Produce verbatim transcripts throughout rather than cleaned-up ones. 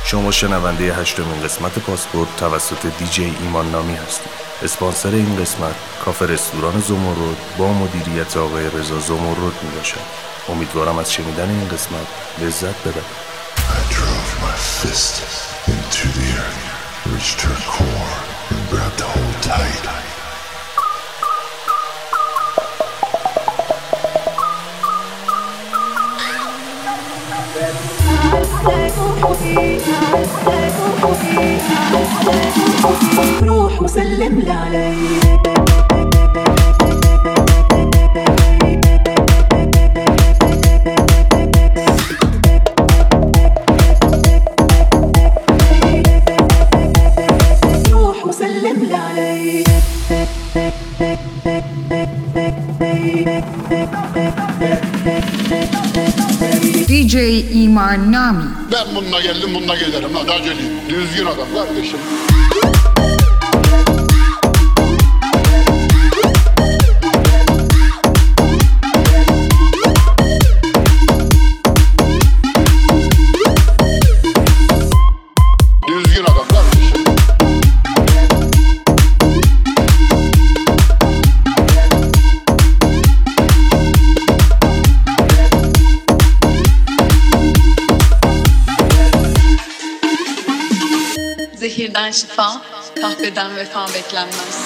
شما شنونده هشتمین قسمت پاسپورت توسط دیجی ایمان نامی هستید. اسپانسر این قسمت کافه رستوران زمرد با مدیریت آقای رضا زمرد می باشد. امیدوارم از شنیدن این قسمت لذت ببرید. I drove my fist into the earth, reached her core, and grabbed hold tight. روح وسلم لي علي روح وسلم لي علي دی جی ایمان نامی. Ben bununla geldim, bununla giderim. Hadi aceleyim. Düzgün adam kardeşim. Düzgün adam kardeşim. Zehirden şifa, kahveden vefa beklenmez.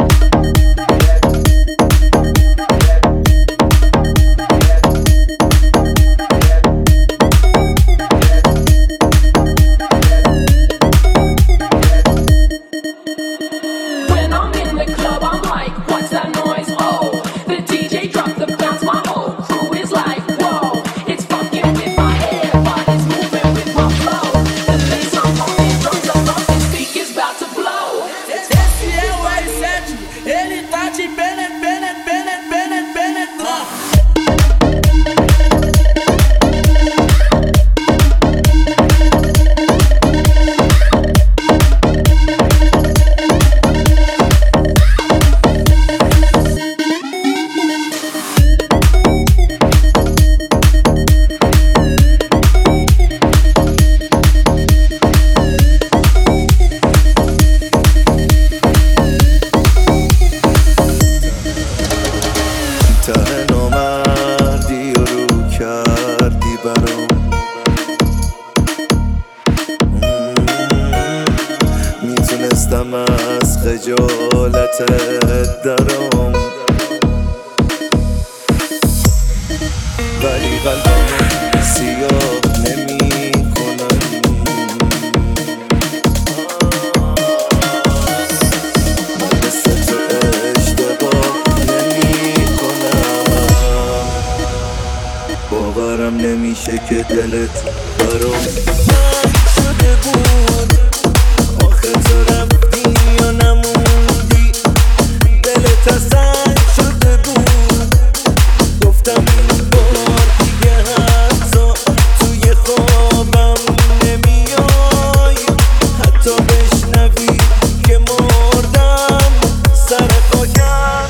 When I'm in the club, I'm like, what's that noise? Oh, the D J dropped the bounce. My whole crew is like, whoa, it's fucking with my head, but it's moving with my flow. The bass I'm on it, drums up, up, the speaker's about to blow. Esse é o R sete, ele tá te pene, pene, pene, pene, penetrando. ته نامردی و رو کردی برام میتونستم از خجالتت درام، ولی قلبم سیاه نمی کنم. مثل تو اشتباه نمی کنم، باورم نمیشه که دلت برام تنگ شده بود. آخه تو رفتی یا نموندی، دلت سنگ شده بود. گفتم این بار دیگه حتی توی خوابم نمیای، حتی بشنوی که مردم سر خاکم.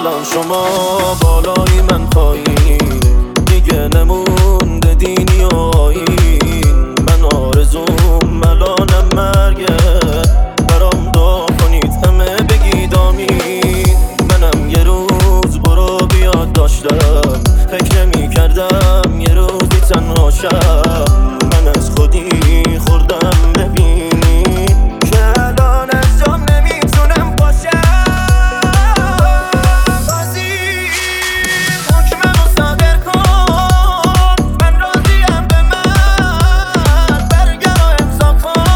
الان شما بالای من پایین دیگه نمونده دینی و آیین من آرزوم ملانم مرگه برام دعا کنید همه بگید آمین منم یه روز برو بیاد داشتم فکر نمی کردم یه روزی تنها شم من از خودی خوردم ببینی که الان از جام نمیتونم باشم بازی حکممو صادر کن من راضیم به من برگر و امضا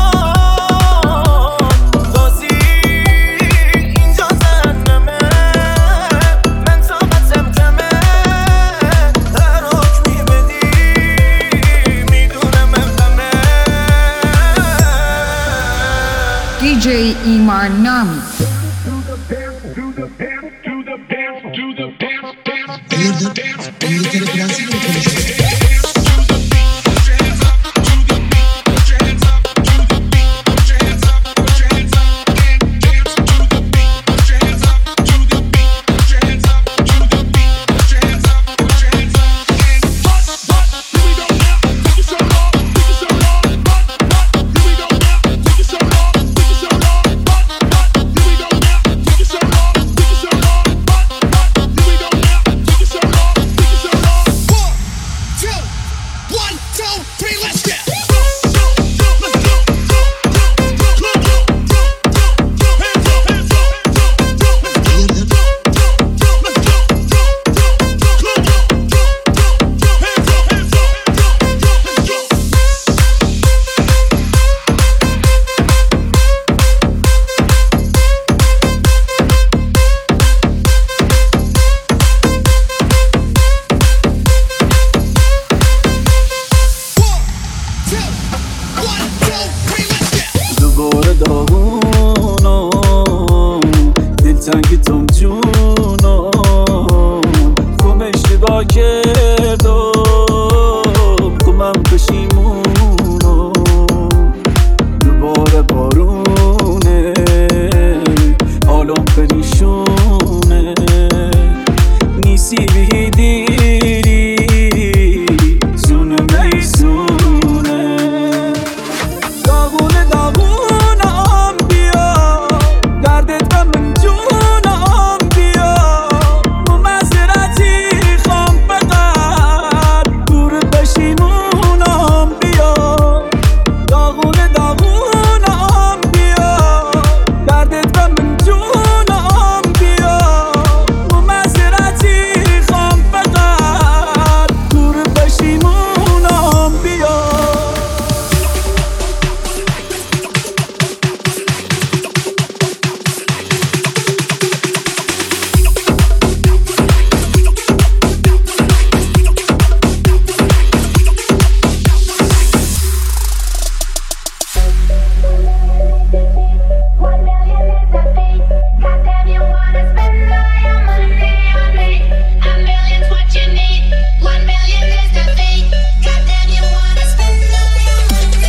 کن بازی اینجا جهنمه من طاقتم کمه هر حکمی بدی میدونم انقمه دی جی ایمان نامی دوباره داغونم دلتنگ تم جونم خوب اشتباه کردم خوبم پشیمونم دوباره بارونه حالم پریشونه نیسی بیدیری زونه میزونه داغونه داغونم بیا دردت و من جونم بیا ممزرتی خام فقط دور پشیمونم بیا داغونه داغونم بیا دردت و من جونم بیا ممزرتی خام فقط دور پشیمونم بیا One million is the fee. Goddamn, you wanna spend all your money on me. A million's what you need. One million is the fee. Goddamn, you wanna spend all your money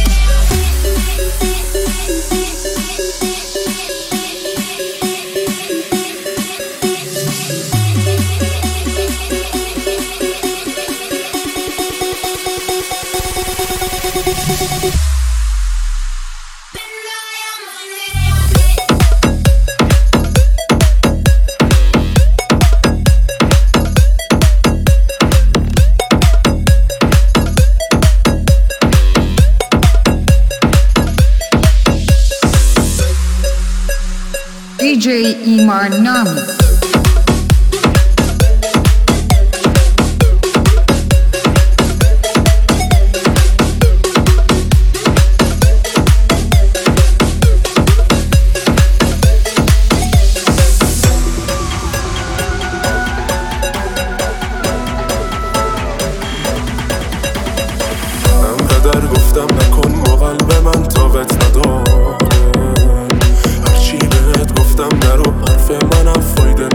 دی جی ایمان نامی انقدر گفتم نکن با قلب من طاقت نداره هرچی بهت گفتم نرو حرف منم فایده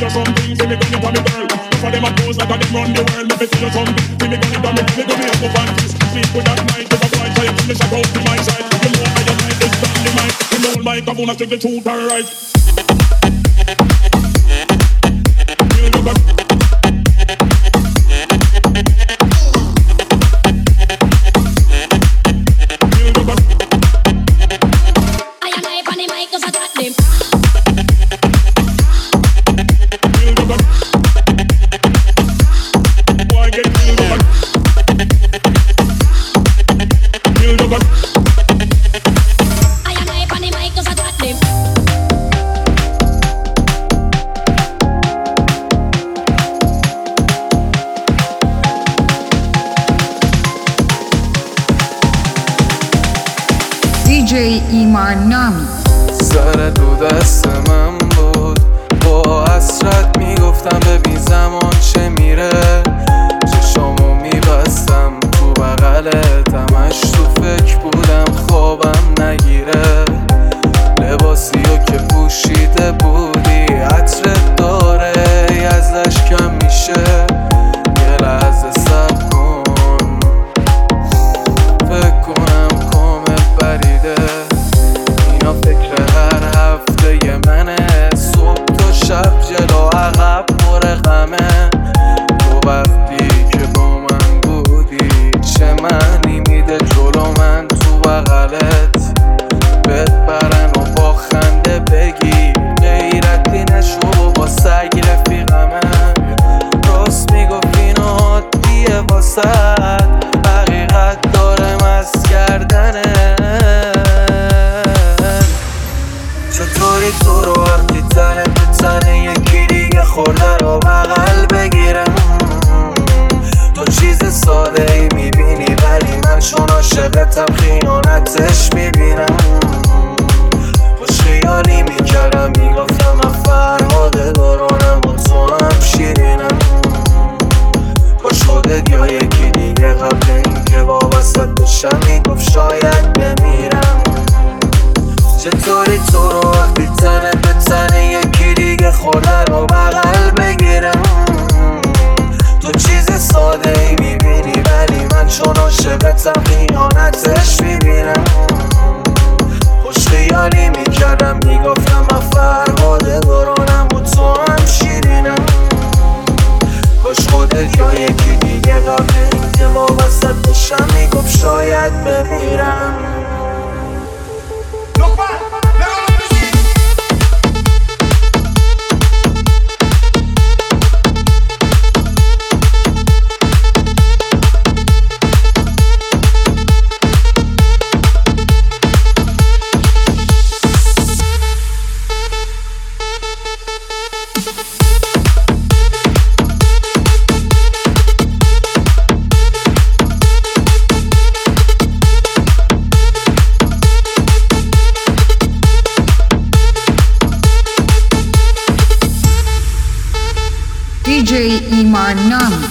you something, see me gun it on me girl. Enough of them a pose like a them run the world. Let me tell you something, see me gun it on me. Me do me up up and kiss. Sleep with that night, if I fly, try to finish, I go to my side. You know I just like this down the mic. You know my kabuna stick the truth and right. You know that. دی جی ایمار نامی. سر دو دست من بود، با حسرت میگفتم ببین زمان چه میره. چشامو میبستم تو بغلت، همش تو فکر بودم خوابم نگیره. لباسیو که پوشیده بودی عطرت داره ازش کم میشه. یه لحظه صبر کن، فکر کنم کامل بریده. اینا فکر هر هفته ی منه، صبح تا شب جلو عقب پر غمه. تو وقتی که با من بودی چه معنی میده جلو من تو بغلت. بهت برن و با خنده بگی غیرتی نشو با سگ رفیقمه. راست میگفت اینا عادیه واسد، حقیقت داره مست کردنه. چطوری تو رو وقتی تنه به تنه یکی دیگه خورده رو بغل بگیرم. تو چیز ساده ای میبینی ولی من چون عاشقتم خیانتش میبینم. خوش خیالی میکردم میگفتم من فرهاده دارانم و تو هم شیرینم. کاش خودت یا یکی دیگه قبل این که وابستت بشم میگفت شاید بمیرم. چطوری تو رو وقتی تنه به تنه یکی دیگه خورده رو بغل بگیرم. تو چیز ساده ای میبینی ولی من چون عاشقتم خیانتش میبینم. خوش خیالی میکردم میگفتم من فرهاده دارانم و تو هم شیرینم. کاش خودت یا یکی دیگه قبل این که وابستت بشم میگفت شاید بمیرم. دی جی ایمار نامی.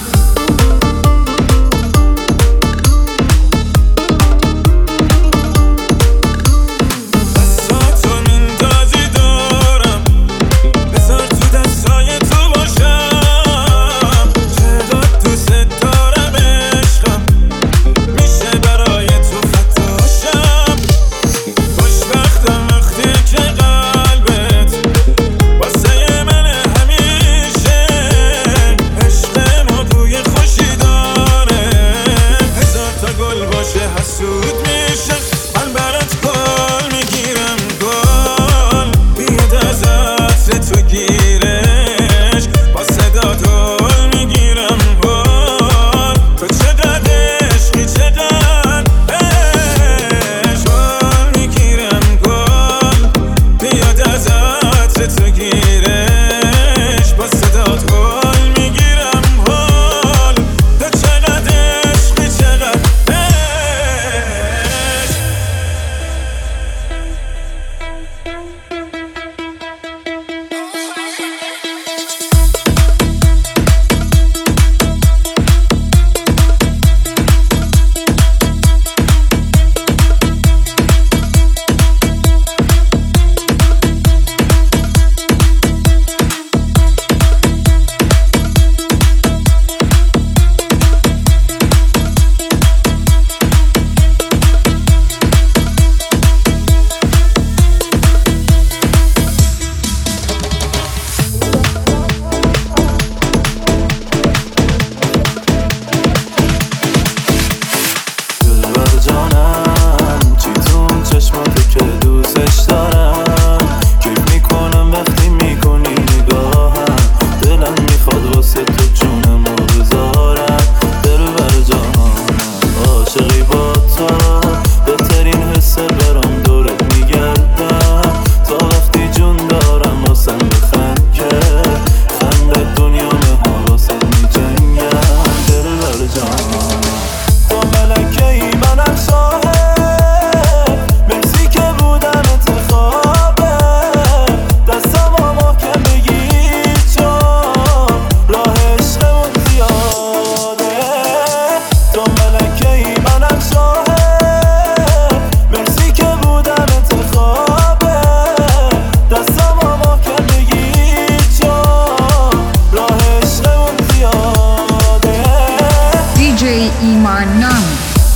جانم چی تون چشماتی که دوستش دارم کیف میکنم وقتی میکنی نگاهم دلم میخواد واسه تو جونم رو بذارم برو بر جانم عاشقی با تو بهترین حسه برام دورت میگردم تا وقتی جون دارم واسم بخند که خنده دنیا مه واسه میجنگم برو بر جانم تو ملکه ای منم شاهد مرسی که بودم انتخابه دستم و محکم بگیر چون راه عشقمون زیاده تو ملکه ای منم شاهد مرسی که بودم انتخابه دستم و محکم بگیر چون راه عشقمون زیاده دیجی ایمان نامی.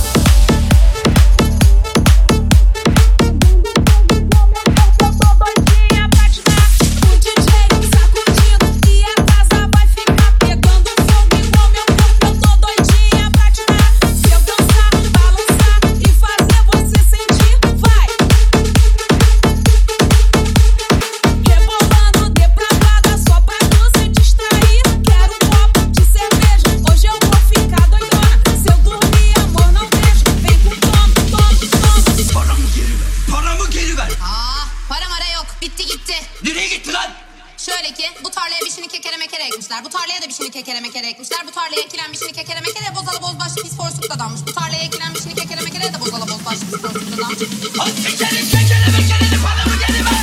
Şöyle ki bu tarlaya bir şini kekere mekere ekmişler. Bu tarlaya da bir şini kekere mekere ekmişler. Bu tarlaya ekilen bir şini kekere mekere bozalı bozbaşlı pis porsuk dadanmış. Bu tarlaya ekilen bir şini kekere mekere de bozalı bozbaşlı pis porsuk dadanmış. Hadi kekere kekere mekere bana mı gelime?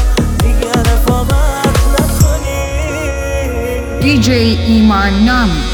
دیجی ایمان نامی.